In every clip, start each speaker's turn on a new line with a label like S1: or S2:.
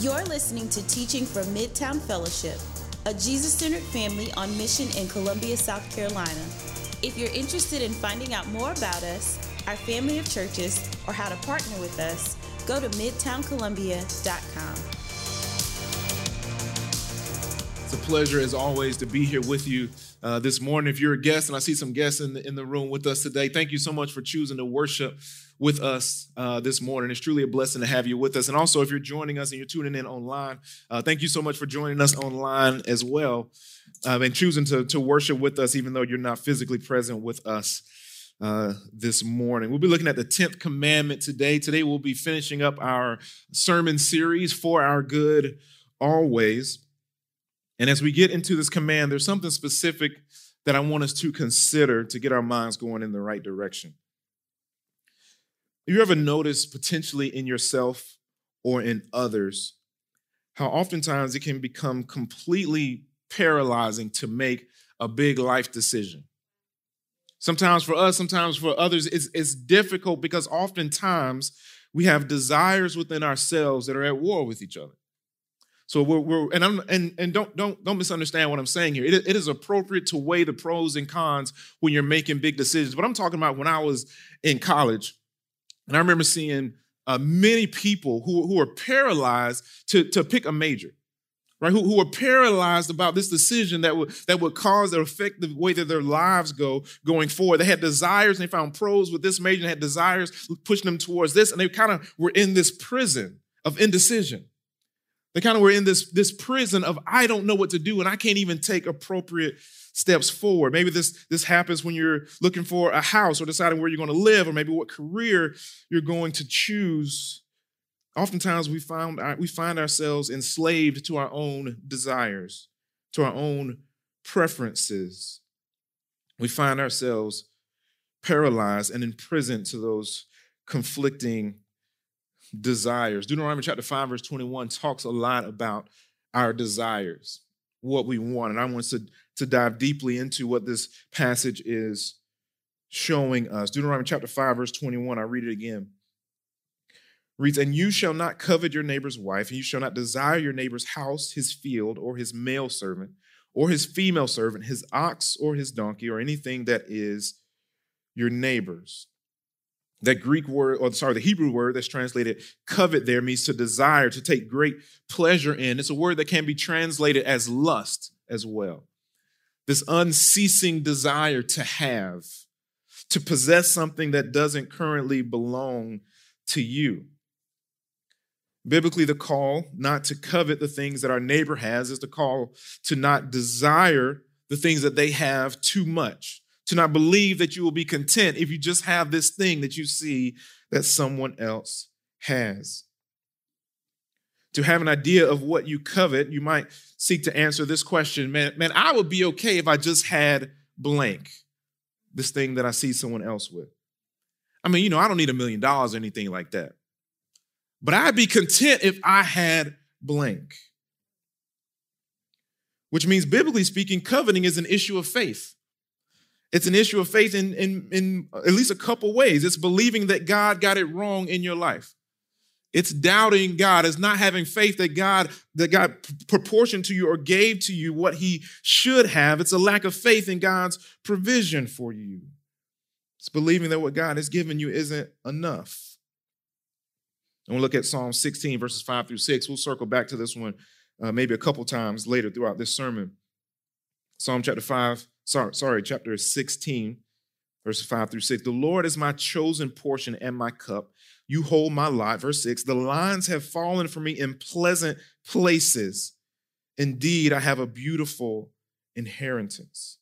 S1: You're listening to Teaching from Midtown Fellowship, a Jesus-centered family on mission in Columbia, South Carolina. If you're interested in finding out more about us, our family of churches, or how to partner with us, go to midtowncolumbia.com.
S2: It's a pleasure, as always, to be here with you this morning. If you're a guest, and I see some guests in the room with us today, thank you so much for choosing to worship with us this morning. It's truly a blessing to have you with us. And also, if you're joining us and you're tuning in online, thank you so much for joining us online as well and choosing to worship with us, even though you're not physically present with us this morning. We'll be looking at the 10th commandment today. Today, we'll be finishing up our sermon series, For Our Good Always. And as we get into this command, there's something specific that I want us to consider to get our minds going in the right direction. Have you ever noticed potentially in yourself or in others how oftentimes it can become completely paralyzing to make a big life decision? Sometimes for us, sometimes for others, it's difficult because oftentimes we have desires within ourselves that are at war with each other. So don't misunderstand what I'm saying here. It is appropriate to weigh the pros and cons when you're making big decisions. But I'm talking about when I was in college, and I remember seeing many people who are paralyzed to pick a major, right? Who are paralyzed about this decision that would cause or affect the way that their lives going forward. They had desires, and they found pros with this major, and had desires pushing them towards this, and they kind of were in this prison of indecision. They kind of were in this prison of, I don't know what to do, and I can't even take appropriate steps forward. Maybe this happens when you're looking for a house or deciding where you're going to live, or maybe what career you're going to choose. Oftentimes we find ourselves enslaved to our own desires, to our own preferences. We find ourselves paralyzed and imprisoned to those conflicting desires. Deuteronomy chapter 5, verse 21 talks a lot about our desires, what we want. And I want us to dive deeply into what this passage is showing us. Deuteronomy chapter 5, verse 21, I read it again. Reads, "And you shall not covet your neighbor's wife, and you shall not desire your neighbor's house, his field, or his male servant, or his female servant, his ox or his donkey, or anything that is your neighbor's." That the Hebrew word that's translated covet there means to desire, to take great pleasure in. It's a word that can be translated as lust as well. This unceasing desire to have, to possess something that doesn't currently belong to you. Biblically, the call not to covet the things that our neighbor has is the call to not desire the things that they have too much. To not believe that you will be content if you just have this thing that you see that someone else has. To have an idea of what you covet, you might seek to answer this question, man, I would be okay if I just had blank, this thing that I see someone else with. I mean, I don't need $1 million or anything like that. But I'd be content if I had blank. Which means, biblically speaking, coveting is an issue of faith. It's an issue of faith in at least a couple ways. It's believing that God got it wrong in your life. It's doubting God. It's not having faith that God proportioned to you or gave to you what he should have. It's a lack of faith in God's provision for you. It's believing that what God has given you isn't enough. And we'll look at Psalm 16, verses 5 through 6. We'll circle back to this one maybe a couple times later throughout this sermon. Chapter 16, verses 5 through 6. "The Lord is my chosen portion and my cup. You hold my lot." Verse 6, "The lines have fallen for me in pleasant places. Indeed, I have a beautiful inheritance.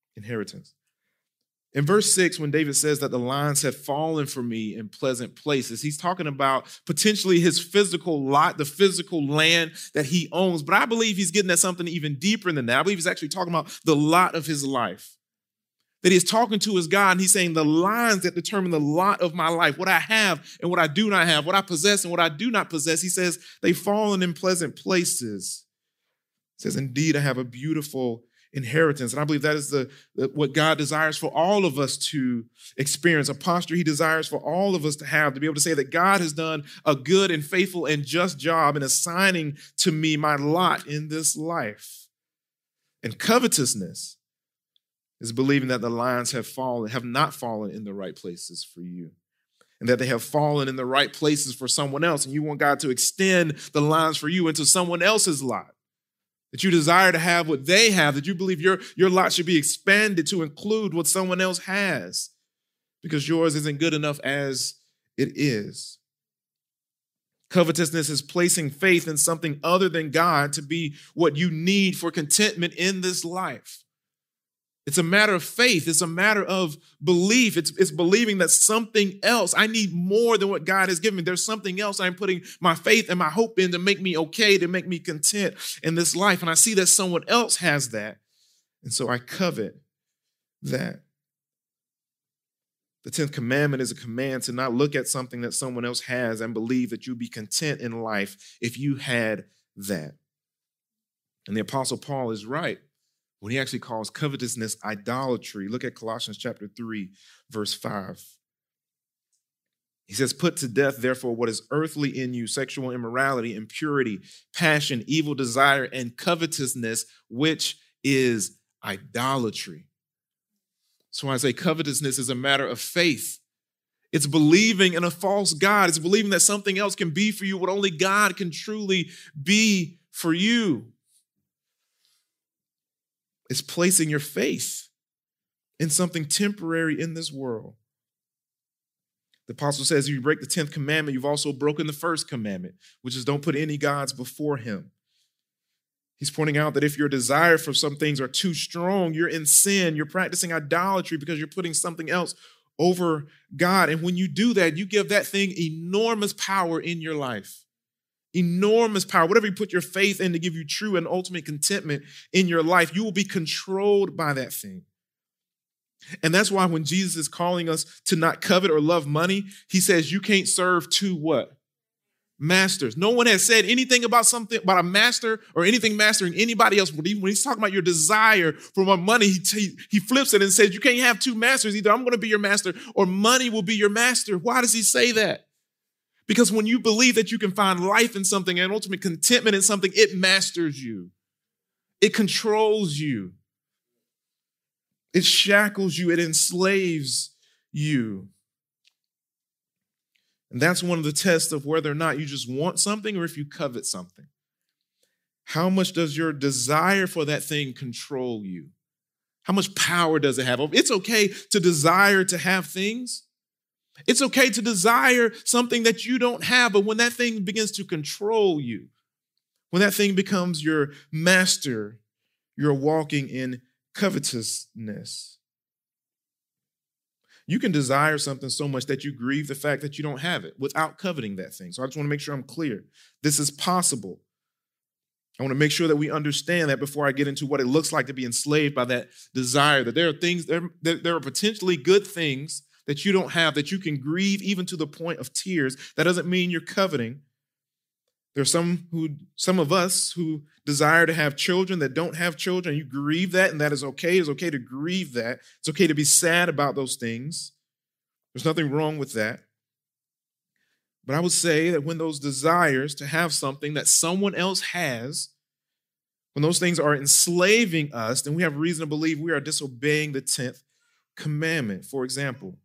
S2: In verse 6, when David says that the lines have fallen for me in pleasant places, he's talking about potentially his physical lot, the physical land that he owns. But I believe he's getting at something even deeper than that. I believe he's actually talking about the lot of his life. That he's talking to his God, and he's saying the lines that determine the lot of my life, what I have and what I do not have, what I possess and what I do not possess. He says they've fallen in pleasant places. He says, indeed, I have a beautiful inheritance. And I believe that is what God desires for all of us to experience, a posture he desires for all of us to have, to be able to say that God has done a good and faithful and just job in assigning to me my lot in this life. And covetousness is believing that the lines have not fallen in the right places for you, and that they have fallen in the right places for someone else. And you want God to extend the lines for you into someone else's lot, that you desire to have what they have, that you believe your lot should be expanded to include what someone else has, because yours isn't good enough as it is. Covetousness is placing faith in something other than God to be what you need for contentment in this life. It's a matter of faith. It's a matter of belief. It's believing that something else, I need more than what God has given me. There's something else I'm putting my faith and my hope in to make me okay, to make me content in this life. And I see that someone else has that. And so I covet that. The 10th commandment is a command to not look at something that someone else has and believe that you'd be content in life if you had that. And the Apostle Paul is right when he actually calls covetousness idolatry. Look at Colossians chapter 3, verse 5. He says, put to death, therefore, what is earthly in you, sexual immorality, impurity, passion, evil desire, and covetousness, which is idolatry. So I say covetousness is a matter of faith. It's believing in a false God. It's believing that something else can be for you what only God can truly be for you. It's placing your faith in something temporary in this world. The apostle says, if you break the 10th commandment, you've also broken the first commandment, which is don't put any gods before him. He's pointing out that if your desire for some things are too strong, you're in sin. You're practicing idolatry because you're putting something else over God. And when you do that, you give that thing enormous power in your life. Enormous power. Whatever you put your faith in to give you true and ultimate contentment in your life, you will be controlled by that thing. And that's why when Jesus is calling us to not covet or love money, he says you can't serve two what? Masters. No one has said anything about something about a master or anything mastering anybody else. When he's talking about your desire for more money, he flips it and says you can't have two masters. Either I'm going to be your master or money will be your master. Why does he say that? Because when you believe that you can find life in something and ultimate contentment in something, it masters you. It controls you. It shackles you. It enslaves you. And that's one of the tests of whether or not you just want something or if you covet something. How much does your desire for that thing control you? How much power does it have? It's okay to desire to have things. It's okay to desire something that you don't have, but when that thing begins to control you, when that thing becomes your master, you're walking in covetousness. You can desire something so much that you grieve the fact that you don't have it without coveting that thing. So I just want to make sure I'm clear. This is possible. I want to make sure that we understand that before I get into what it looks like to be enslaved by that desire, that there are things, there are potentially good things that you don't have that you can grieve even to the point of tears. That doesn't mean you're coveting. There's some of us who desire to have children that don't have children. You grieve that, and that is okay. It's okay to grieve that. It's okay to be sad about those things. There's nothing wrong with that. But I would say that when those desires to have something that someone else has, when those things are enslaving us, then we have reason to believe we are disobeying the 10th commandment. For example,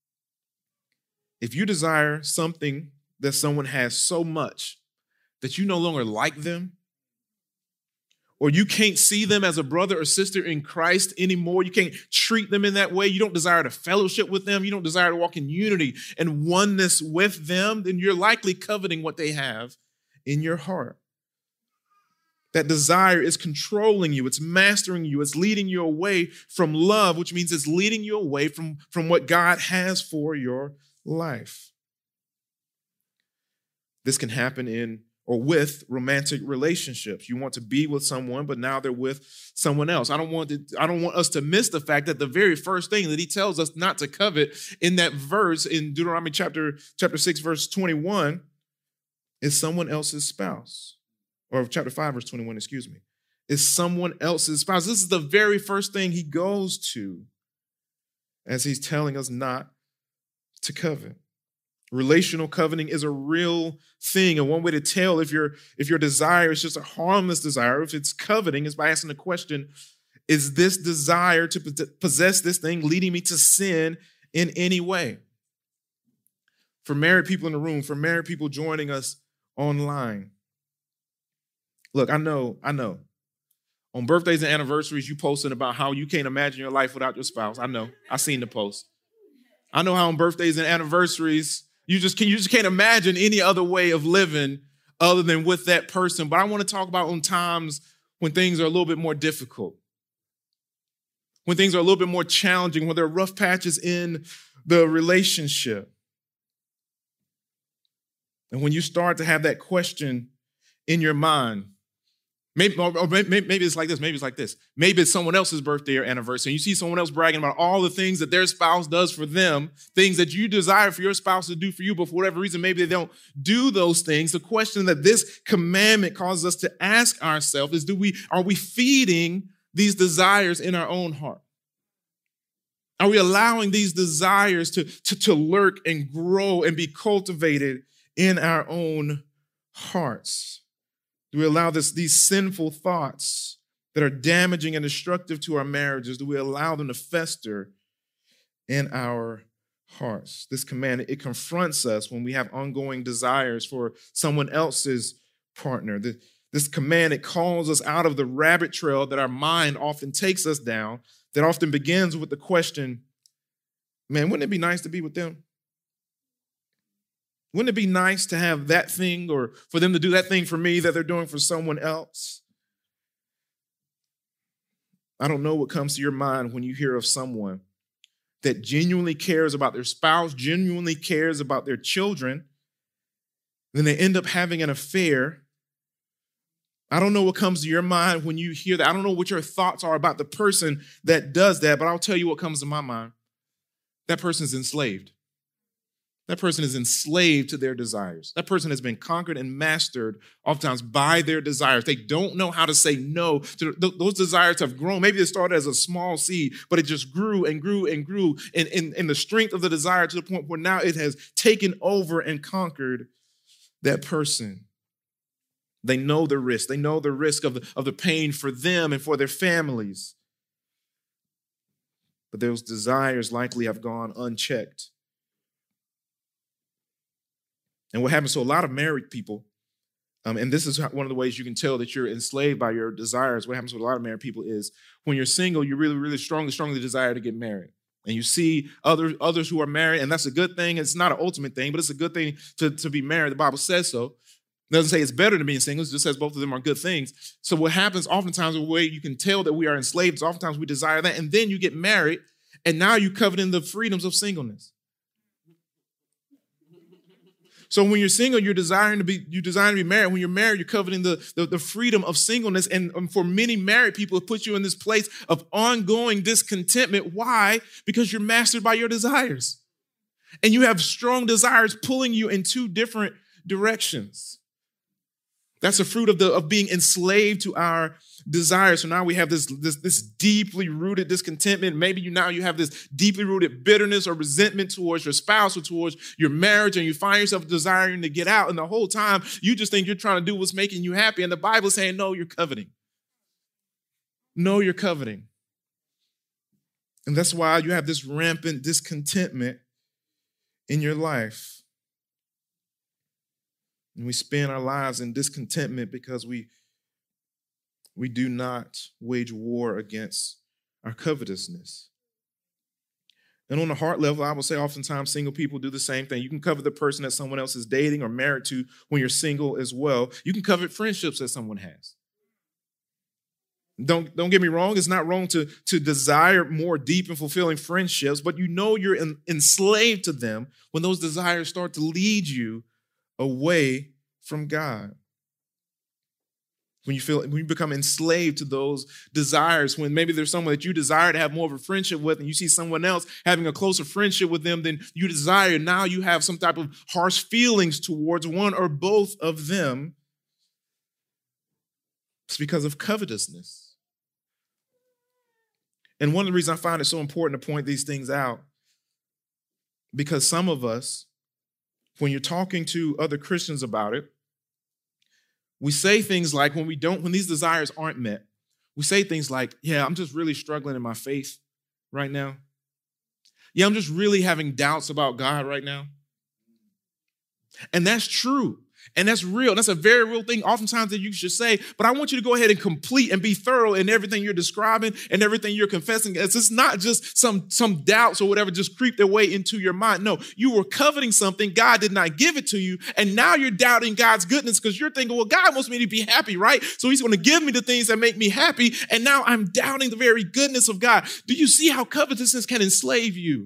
S2: if you desire something that someone has so much that you no longer like them, or you can't see them as a brother or sister in Christ anymore, you can't treat them in that way, you don't desire to fellowship with them, you don't desire to walk in unity and oneness with them, then you're likely coveting what they have in your heart. That desire is controlling you, it's mastering you, it's leading you away from love, which means it's leading you away from what God has for your life. This can happen in or with romantic relationships. You want to be with someone, but now they're with someone else. I don't want us to miss the fact that the very first thing that he tells us not to covet in that verse in Deuteronomy chapter 6, verse 21, is someone else's spouse. Or chapter 5, verse 21, excuse me. is someone else's spouse. This is the very first thing he goes to as he's telling us not to covet. Relational coveting is a real thing. And one way to tell if your desire is just a harmless desire, if it's coveting, is by asking the question, is this desire to possess this thing leading me to sin in any way? For married people in the room, for married people joining us online. Look, I know. On birthdays and anniversaries, you posting about how you can't imagine your life without your spouse. I know. I've seen the post. I know how on birthdays and anniversaries, you just can't imagine any other way of living other than with that person. But I want to talk about on times when things are a little bit more difficult, when things are a little bit more challenging, when there are rough patches in the relationship. And when you start to have that question in your mind, maybe it's like this, maybe it's like this. Maybe it's someone else's birthday or anniversary, and you see someone else bragging about all the things that their spouse does for them, things that you desire for your spouse to do for you, but for whatever reason, maybe they don't do those things. The question that this commandment causes us to ask ourselves is, are we feeding these desires in our own heart? Are we allowing these desires to lurk and grow and be cultivated in our own hearts? Do we allow these sinful thoughts that are damaging and destructive to our marriages, do we allow them to fester in our hearts? This command, it confronts us when we have ongoing desires for someone else's partner. This command, it calls us out of the rabbit trail that our mind often takes us down, that often begins with the question, man, wouldn't it be nice to be with them? Wouldn't it be nice to have that thing, or for them to do that thing for me that they're doing for someone else? I don't know what comes to your mind when you hear of someone that genuinely cares about their spouse, genuinely cares about their children, then they end up having an affair. I don't know what comes to your mind when you hear that. I don't know what your thoughts are about the person that does that, but I'll tell you what comes to my mind. That person's enslaved. That person is enslaved to their desires. That person has been conquered and mastered oftentimes by their desires. They don't know how to say no. Those desires have grown. Maybe it started as a small seed, but it just grew and grew and grew in the strength of the desire to the point where now it has taken over and conquered that person. They know the risk. They know the risk of the pain for them and for their families. But those desires likely have gone unchecked. And what happens to a lot of married people, and this is one of the ways you can tell that you're enslaved by your desires. What happens with a lot of married people is when you're single, you really, really strongly desire to get married. And you see others who are married, and that's a good thing. It's not an ultimate thing, but it's a good thing to be married. The Bible says so. It doesn't say it's better than being single. It just says both of them are good things. So what happens oftentimes, the way you can tell that we are enslaved is oftentimes we desire that, and then you get married, and now you covet in the freedoms of singleness. So when you're single, you're desiring to be married. When you're married, you're coveting the freedom of singleness. And for many married people, it puts you in this place of ongoing discontentment. Why? Because you're mastered by your desires. And you have strong desires pulling you in two different directions. That's a fruit of being enslaved to our desires. So now we have this deeply rooted discontentment. Maybe you have this deeply rooted bitterness or resentment towards your spouse or towards your marriage, and you find yourself desiring to get out. And the whole time you just think you're trying to do what's making you happy. And the Bible is saying, no, you're coveting. No, you're coveting. And that's why you have this rampant discontentment in your life. And we spend our lives in discontentment because we do not wage war against our covetousness. And on the heart level, I would say oftentimes single people do the same thing. You can covet the person that someone else is dating or married to when you're single as well. You can covet friendships that someone has. Don't get me wrong. It's not wrong to desire more deep and fulfilling friendships, but you know you're enslaved to them when those desires start to lead you away from God. When you become enslaved to those desires, when maybe there's someone that you desire to have more of a friendship with, and you see someone else having a closer friendship with them than you desire, now you have some type of harsh feelings towards one or both of them. It's because of covetousness. And one of the reasons I find it so important to point these things out, because some of us, when you're talking to other Christians about it, we say things like when these desires aren't met, we say things like, yeah, I'm just really struggling in my faith right now. Yeah, I'm just really having doubts about God right now. And that's true. And that's real. That's a very real thing oftentimes that you should say, but I want you to go ahead and complete and be thorough in everything you're describing and everything you're confessing. It's not just some doubts or whatever just creep their way into your mind. No, you were coveting something. God did not give it to you. And now you're doubting God's goodness because you're thinking, well, God wants me to be happy, right? So he's going to give me the things that make me happy. And now I'm doubting the very goodness of God. Do you see how covetousness can enslave you?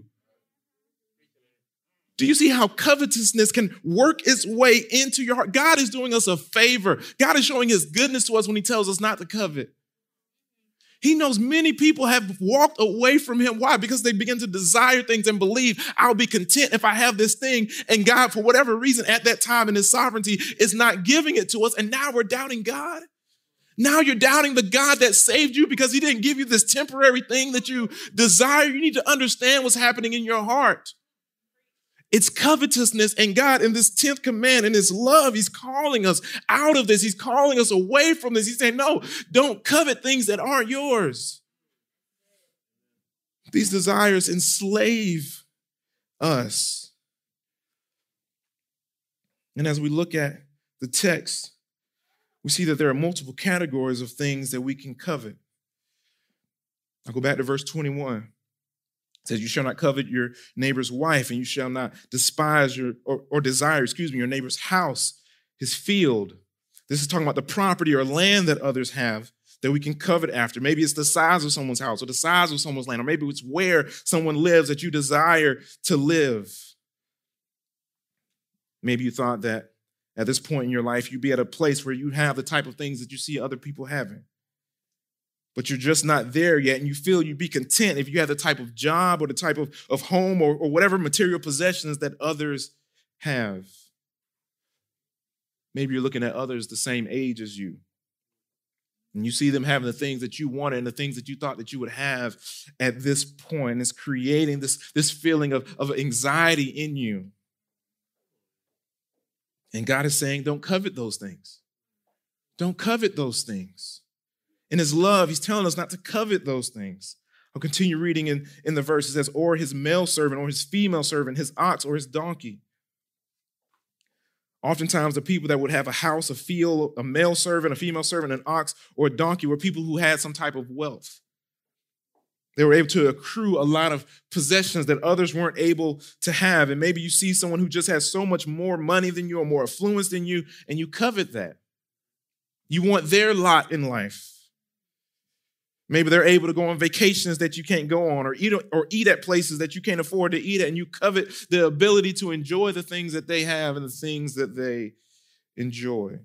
S2: Do you see how covetousness can work its way into your heart? God is doing us a favor. God is showing his goodness to us when he tells us not to covet. He knows many people have walked away from him. Why? Because they begin to desire things and believe I'll be content if I have this thing. And God, for whatever reason at that time in his sovereignty, is not giving it to us. And now we're doubting God. Now you're doubting the God that saved you because he didn't give you this temporary thing that you desire. You need to understand what's happening in your heart. It's covetousness, and God in this 10th command, in his love, he's calling us out of this. He's calling us away from this. He's saying, no, don't covet things that aren't yours. These desires enslave us. And as we look at the text, we see that there are multiple categories of things that we can covet. I'll go back to verse 21. It says, you shall not covet your neighbor's wife, and you shall not despise or desire your neighbor's house, his field. This is talking about the property or land that others have that we can covet after. Maybe it's the size of someone's house or the size of someone's land, or maybe it's where someone lives that you desire to live. Maybe you thought that at this point in your life, you'd be at a place where you have the type of things that you see other people having. But you're just not there yet, and you feel you'd be content if you had the type of job or the type of home or whatever material possessions that others have. Maybe you're looking at others the same age as you, and you see them having the things that you wanted and the things that you thought that you would have at this point. It's creating this feeling of anxiety in you. And God is saying, don't covet those things. Don't covet those things. In his love, he's telling us not to covet those things. I'll continue reading in the verse. It says, or his male servant, or his female servant, his ox, or his donkey. Oftentimes, the people that would have a house, a field, a male servant, a female servant, an ox, or a donkey were people who had some type of wealth. They were able to accrue a lot of possessions that others weren't able to have. And maybe you see someone who just has so much more money than you or more affluence than you, and you covet that. You want their lot in life. Maybe they're able to go on vacations that you can't go on, or eat at places that you can't afford to eat at, and you covet the ability to enjoy the things that they have and the things that they enjoy.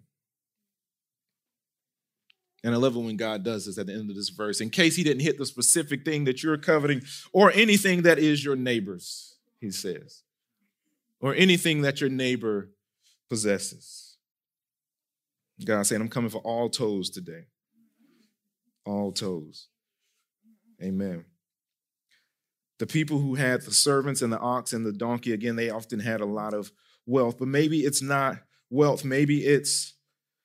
S2: And I love it when God does this at the end of this verse, in case he didn't hit the specific thing that you're coveting or anything that is your neighbor's, he says, or anything that your neighbor possesses. God saying, I'm coming for all toes today. All toes. Amen. The people who had the servants and the ox and the donkey, again, they often had a lot of wealth, but maybe it's not wealth. Maybe it's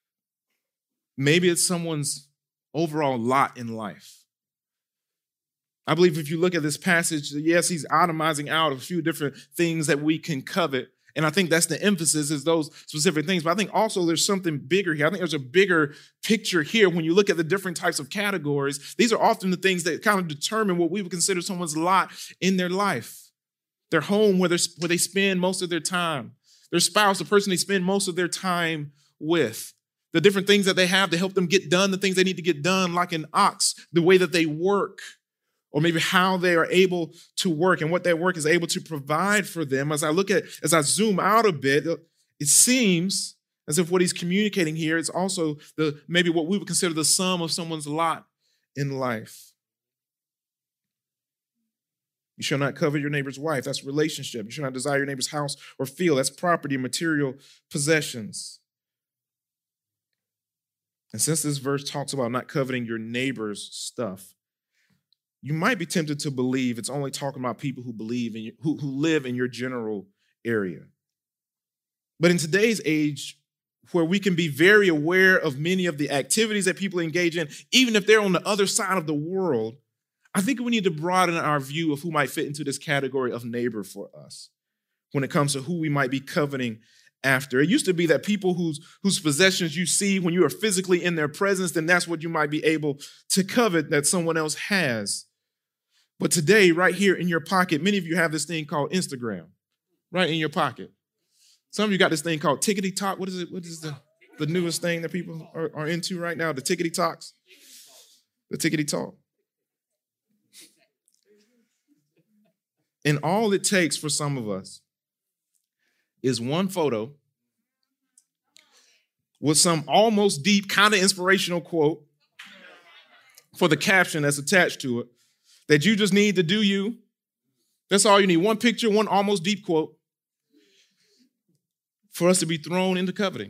S2: someone's overall lot in life. I believe if you look at this passage, yes, he's itemizing out a few different things that we can covet. And I think that's the emphasis, is those specific things. But I think also there's something bigger here. I think there's a bigger picture here when you look at the different types of categories. These are often the things that kind of determine what we would consider someone's lot in their life. Their home, where they spend most of their time. Their spouse, the person they spend most of their time with. The different things that they have to help them get done, the things they need to get done, like an ox, the way that they work. Or maybe how they are able to work and what that work is able to provide for them. As I zoom out a bit, it seems as if what he's communicating here is also maybe what we would consider the sum of someone's lot in life. You shall not covet your neighbor's wife. That's relationship. You shall not desire your neighbor's house or field. That's property and material possessions. And since this verse talks about not coveting your neighbor's stuff, you might be tempted to believe it's only talking about people who believe in who live in your general area. But in today's age, where we can be very aware of many of the activities that people engage in, even if they're on the other side of the world, I think we need to broaden our view of who might fit into this category of neighbor for us when it comes to who we might be coveting after. It used to be that people whose possessions you see when you are physically in their presence, then that's what you might be able to covet that someone else has. But today, right here in your pocket, many of you have this thing called Instagram, right in your pocket. Some of you got this thing called Tickety Talk. What is it? What is the newest thing that people are into right now? The Tickety Talks? The Tickety Talk. And all it takes for some of us is one photo with some almost deep, kind of inspirational quote for the caption that's attached to it, that you just need to do you. That's all you need. One picture, one almost deep quote for us to be thrown into coveting.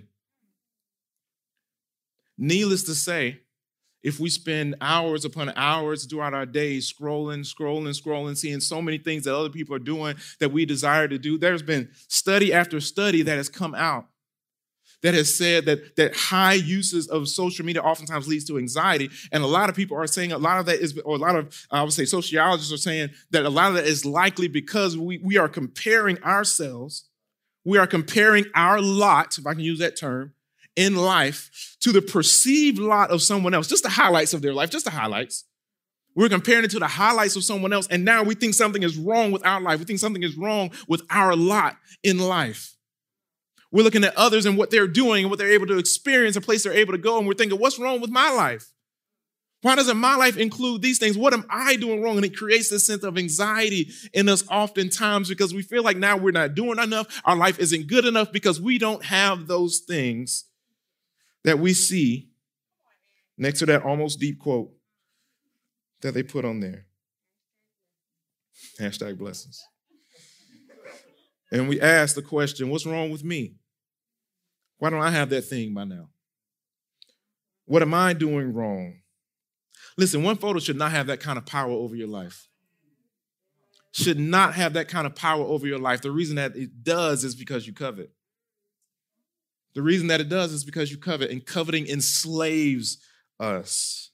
S2: Needless to say, if we spend hours upon hours throughout our days scrolling, seeing so many things that other people are doing that we desire to do, there's been study after study that has come out that has said that high uses of social media oftentimes leads to anxiety. And a lot of people are saying a lot of that is, or a lot of, I would say, sociologists are saying that a lot of that is likely because we are comparing ourselves, we are comparing our lot, if I can use that term, in life to the perceived lot of someone else, just the highlights of their life, just the highlights. We're comparing it to the highlights of someone else, and now we think something is wrong with our life. We think something is wrong with our lot in life. We're looking at others and what they're doing and what they're able to experience, a place they're able to go, and we're thinking, what's wrong with my life? Why doesn't my life include these things? What am I doing wrong? And it creates this sense of anxiety in us oftentimes because we feel like now we're not doing enough. Our life isn't good enough because we don't have those things that we see next to that almost deep quote that they put on there. Hashtag blessings. And we ask the question, what's wrong with me? Why don't I have that thing by now? What am I doing wrong? Listen, one photo should not have that kind of power over your life. Should not have that kind of power over your life. The reason that it does is because you covet. The reason that it does is because you covet, and coveting enslaves us.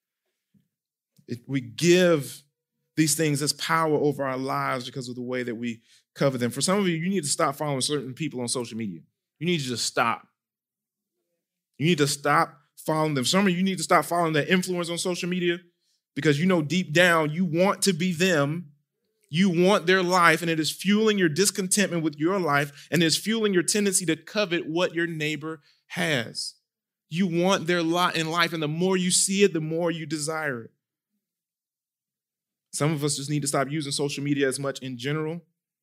S2: We give these things as power over our lives because of the way that we covet them. For some of you, you need to stop following certain people on social media. You need to just stop. You need to stop following them. Some of you need to stop following that influence on social media because you know deep down you want to be them. You want their life, and it is fueling your discontentment with your life, and it's fueling your tendency to covet what your neighbor has. You want their lot in life, and the more you see it, the more you desire it. Some of us just need to stop using social media as much in general.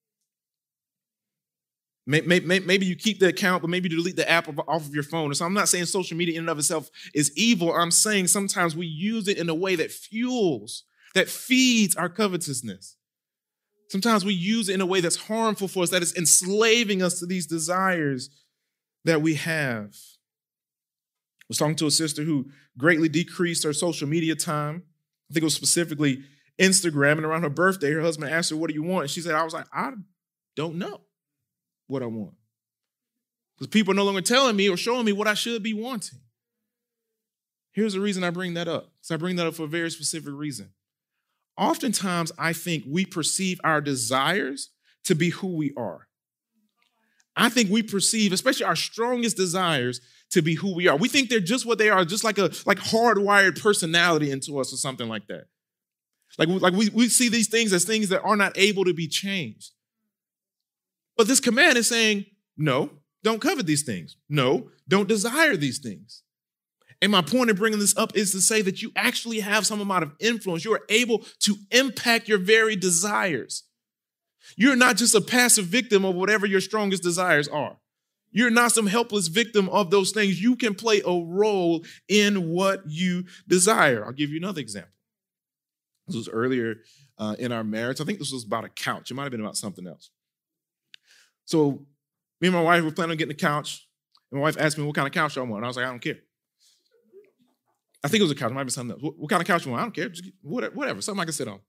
S2: Maybe you keep the account, but maybe delete the app off of your phone. So I'm not saying social media in and of itself is evil. I'm saying sometimes we use it in a way that fuels, that feeds our covetousness. Sometimes we use it in a way that's harmful for us, that is enslaving us to these desires that we have. I was talking to a sister who greatly decreased her social media time. I think it was specifically Instagram. And around her birthday, her husband asked her, what do you want? And she said, I don't know what I want. Because people are no longer telling me or showing me what I should be wanting. Here's the reason I bring that up. So I bring that up for a very specific reason. Oftentimes, I think we perceive our desires to be who we are. I think we perceive, especially our strongest desires, to be who we are. We think they're just what they are, just like hardwired personality into us or something like that. Like we see these things as things that are not able to be changed. But this command is saying, no, don't covet these things. No, don't desire these things. And my point in bringing this up is to say that you actually have some amount of influence. You are able to impact your very desires. You're not just a passive victim of whatever your strongest desires are. You're not some helpless victim of those things. You can play a role in what you desire. I'll give you another example. This was earlier in our marriage. I think this was about a couch. It might have been about something else. So me and my wife were planning on getting a couch. And my wife asked me what kind of couch I want. I was like, I don't care. I think it was a couch. It might be something else. What kind of couch you want? I don't care. Just whatever. Something I can sit on.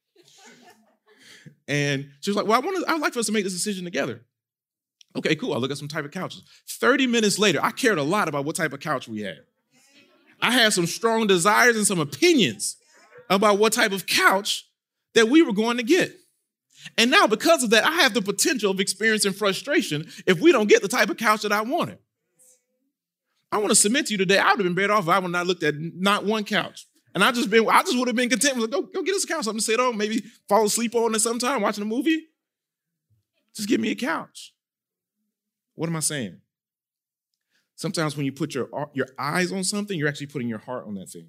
S2: And she was like, well, I'd like for us to make this decision together. Okay, cool. I'll look at some type of couches. 30 minutes later, I cared a lot about what type of couch we had. I had some strong desires and some opinions about what type of couch that we were going to get. And now, because of that, I have the potential of experiencing frustration if we don't get the type of couch that I wanted. I want to submit to you today, I would have been better off if I would not looked at not one couch. And I just would have been content with, go get us a couch, something to sit on, maybe fall asleep on it sometime watching a movie. Just give me a couch. What am I saying? Sometimes when you put your eyes on something, you're actually putting your heart on that thing.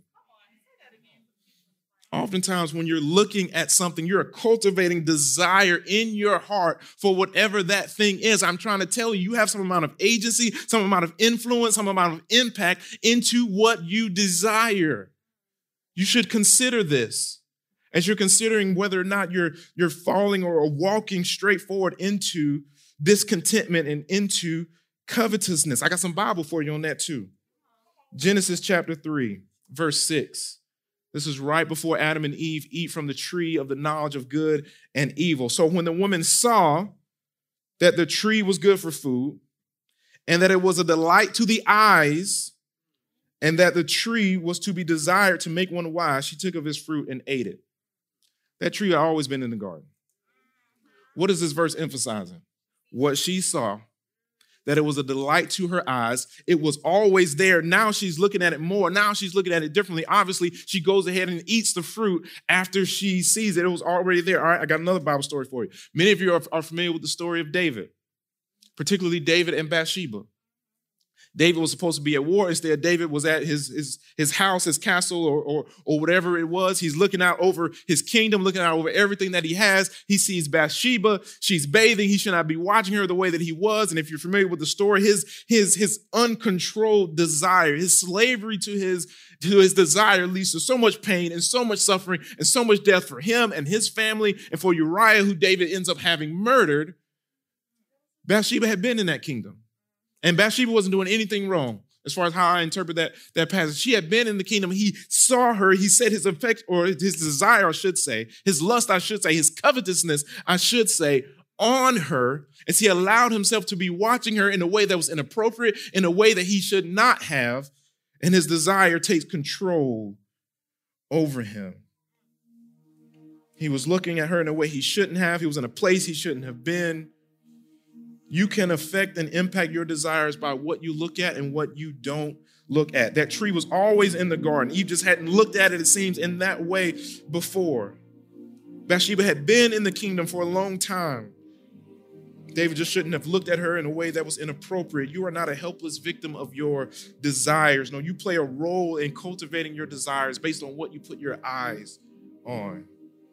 S2: Oftentimes when you're looking at something, you're cultivating desire in your heart for whatever that thing is. I'm trying to tell you, you have some amount of agency, some amount of influence, some amount of impact into what you desire. You should consider this as you're considering whether or not you're falling or walking straight forward into discontentment and into covetousness. I got some Bible for you on that too. Genesis chapter 3, verse 6. This is right before Adam and Eve eat from the tree of the knowledge of good and evil. So when the woman saw that the tree was good for food and that it was a delight to the eyes and that the tree was to be desired to make one wise, she took of its fruit and ate it. That tree had always been in the garden. What is this verse emphasizing? What she saw, that it was a delight to her eyes. It was always there. Now she's looking at it more. Now she's looking at it differently. Obviously, she goes ahead and eats the fruit after she sees it. It was already there. All right, I got another Bible story for you. Many of you are familiar with the story of David, particularly David and Bathsheba. David was supposed to be at war. Instead, David was at his house, his castle, or whatever it was. He's looking out over his kingdom, looking out over everything that he has. He sees Bathsheba. She's bathing. He should not be watching her the way that he was. And if you're familiar with the story, his uncontrolled desire, his slavery to his desire leads to so much pain and so much suffering and so much death for him and his family and for Uriah, who David ends up having murdered. Bathsheba had been in that kingdom. And Bathsheba wasn't doing anything wrong as far as how I interpret that passage. She had been in the kingdom. He saw her. He set his affect, or his desire, I should say, his lust, I should say, his covetousness, I should say, on her, as he allowed himself to be watching her in a way that was inappropriate, in a way that he should not have, and his desire takes control over him. He was looking at her in a way he shouldn't have. He was in a place he shouldn't have been. You can affect and impact your desires by what you look at and what you don't look at. That tree was always in the garden. Eve just hadn't looked at it, it seems, in that way before. Bathsheba had been in the kingdom for a long time. David just shouldn't have looked at her in a way that was inappropriate. You are not a helpless victim of your desires. No, you play a role in cultivating your desires based on what you put your eyes on.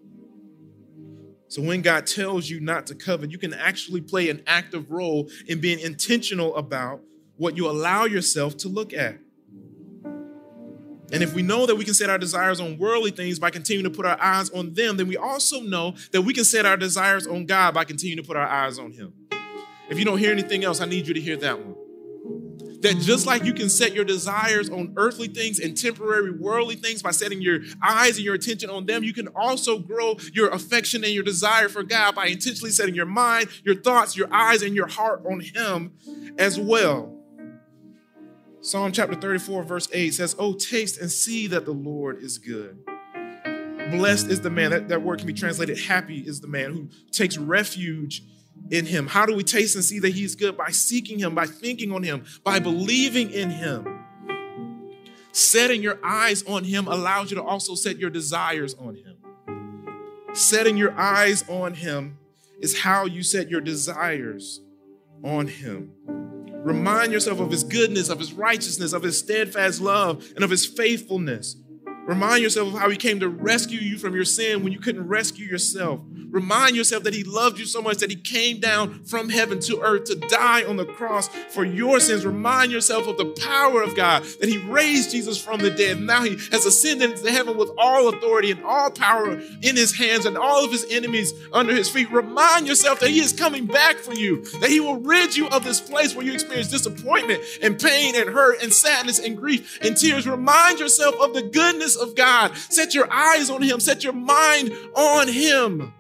S2: So when God tells you not to covet, you can actually play an active role in being intentional about what you allow yourself to look at. And if we know that we can set our desires on worldly things by continuing to put our eyes on them, then we also know that we can set our desires on God by continuing to put our eyes on him. If you don't hear anything else, I need you to hear that one. That just like you can set your desires on earthly things and temporary worldly things by setting your eyes and your attention on them, you can also grow your affection and your desire for God by intentionally setting your mind, your thoughts, your eyes, and your heart on him as well. Psalm chapter 34, verse 8 says, "Oh, taste and see that the Lord is good. Blessed is the man," that word can be translated, happy is the man who takes refuge in him. How do we taste and see that he's good? By seeking him, by thinking on him, by believing in him. Setting your eyes on him allows you to also set your desires on him. Setting your eyes on him is how you set your desires on him. Remind yourself of his goodness, of his righteousness, of his steadfast love, and of his faithfulness. Remind yourself of how he came to rescue you from your sin when you couldn't rescue yourself. Remind yourself that he loved you so much that he came down from heaven to earth to die on the cross for your sins. Remind yourself of the power of God, that he raised Jesus from the dead. Now he has ascended into heaven with all authority and all power in his hands and all of his enemies under his feet. Remind yourself that he is coming back for you, that he will rid you of this place where you experience disappointment and pain and hurt and sadness and grief and tears. Remind yourself of the goodness of God. Set your eyes on him. Set your mind on him.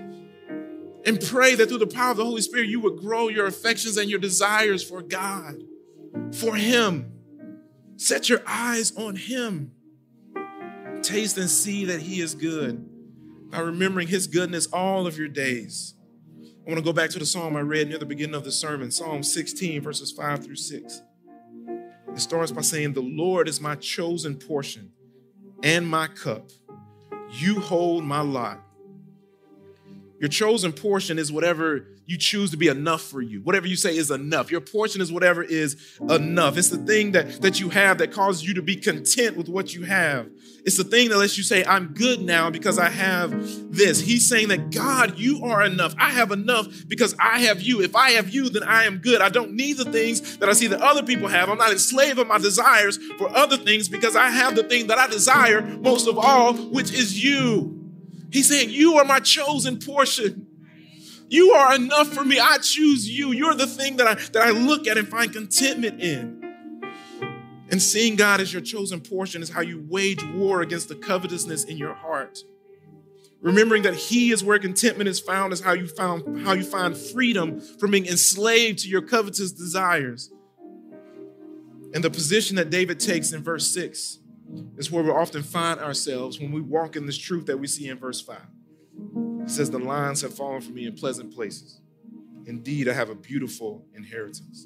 S2: And pray that through the power of the Holy Spirit, you would grow your affections and your desires for God, for him. Set your eyes on him. Taste and see that he is good by remembering his goodness all of your days. I want to go back to the psalm I read near the beginning of the sermon, Psalm 16, verses 5 through 6. It starts by saying, "The Lord is my chosen portion and my cup. You hold my lot." Your chosen portion is whatever you choose to be enough for you. Whatever you say is enough. Your portion is whatever is enough. It's the thing that you have that causes you to be content with what you have. It's the thing that lets you say, I'm good now because I have this. He's saying that, God, you are enough. I have enough because I have you. If I have you, then I am good. I don't need the things that I see that other people have. I'm not enslaved of my desires for other things because I have the thing that I desire most of all, which is you. He's saying, you are my chosen portion. You are enough for me. I choose you. You're the thing that I look at and find contentment in. And seeing God as your chosen portion is how you wage war against the covetousness in your heart. Remembering that he is where contentment is found is how you find freedom from being enslaved to your covetous desires. And the position that David takes in verse 6 is where we often find ourselves when we walk in this truth that we see in verse 5. It says, the lines have fallen for me in pleasant places. Indeed, I have a beautiful inheritance.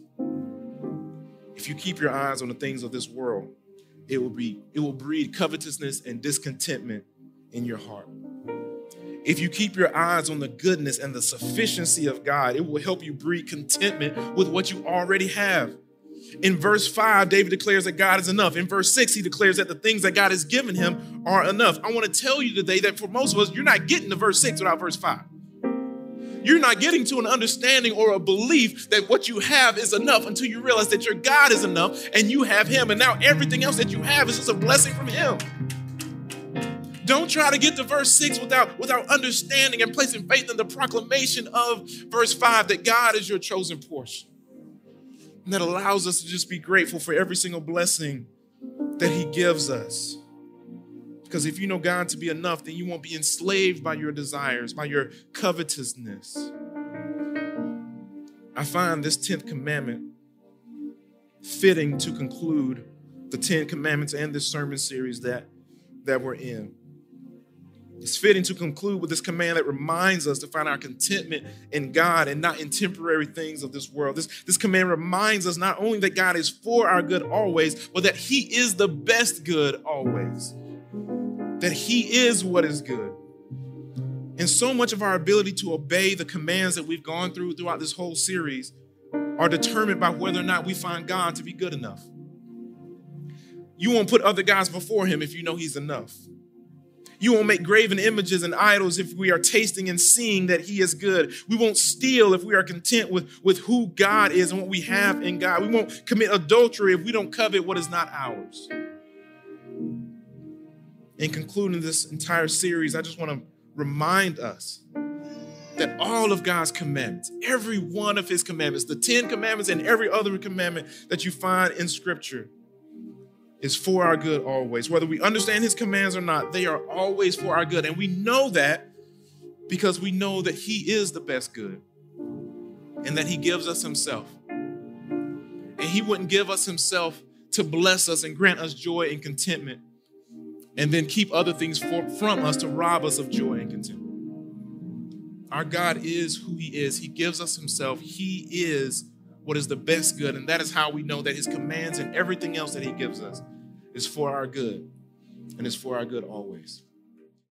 S2: If you keep your eyes on the things of this world, it will breed covetousness and discontentment in your heart. If you keep your eyes on the goodness and the sufficiency of God, it will help you breed contentment with what you already have. In verse 5, David declares that God is enough. In verse 6, he declares that the things that God has given him are enough. I want to tell you today that for most of us, you're not getting to verse 6 without verse 5. You're not getting to an understanding or a belief that what you have is enough until you realize that your God is enough and you have him. And now everything else that you have is just a blessing from him. Don't try to get to verse 6 without understanding and placing faith in the proclamation of verse 5 that God is your chosen portion. And that allows us to just be grateful for every single blessing that he gives us. Because if you know God to be enough, then you won't be enslaved by your desires, by your covetousness. I find this 10th commandment fitting to conclude the 10 commandments and this sermon series that we're in. It's fitting to conclude with this command that reminds us to find our contentment in God and not in temporary things of this world. This command reminds us not only that God is for our good always, but that he is the best good always. That he is what is good. And so much of our ability to obey the commands that we've gone throughout this whole series are determined by whether or not we find God to be good enough. You won't put other gods before him if you know he's enough. You won't make graven images and idols if we are tasting and seeing that he is good. We won't steal if we are content with who God is and what we have in God. We won't commit adultery if we don't covet what is not ours. In concluding this entire series, I just want to remind us that all of God's commandments, every one of his commandments, the 10 commandments and every other commandment that you find in Scripture is for our good always. Whether we understand his commands or not, they are always for our good. And we know that because we know that he is the best good and that he gives us himself. And he wouldn't give us himself to bless us and grant us joy and contentment and then keep other things from us to rob us of joy and contentment. Our God is who he is. He gives us himself. He is what is the best good. And that is how we know that his commands and everything else that he gives us is for our good and is for our good always.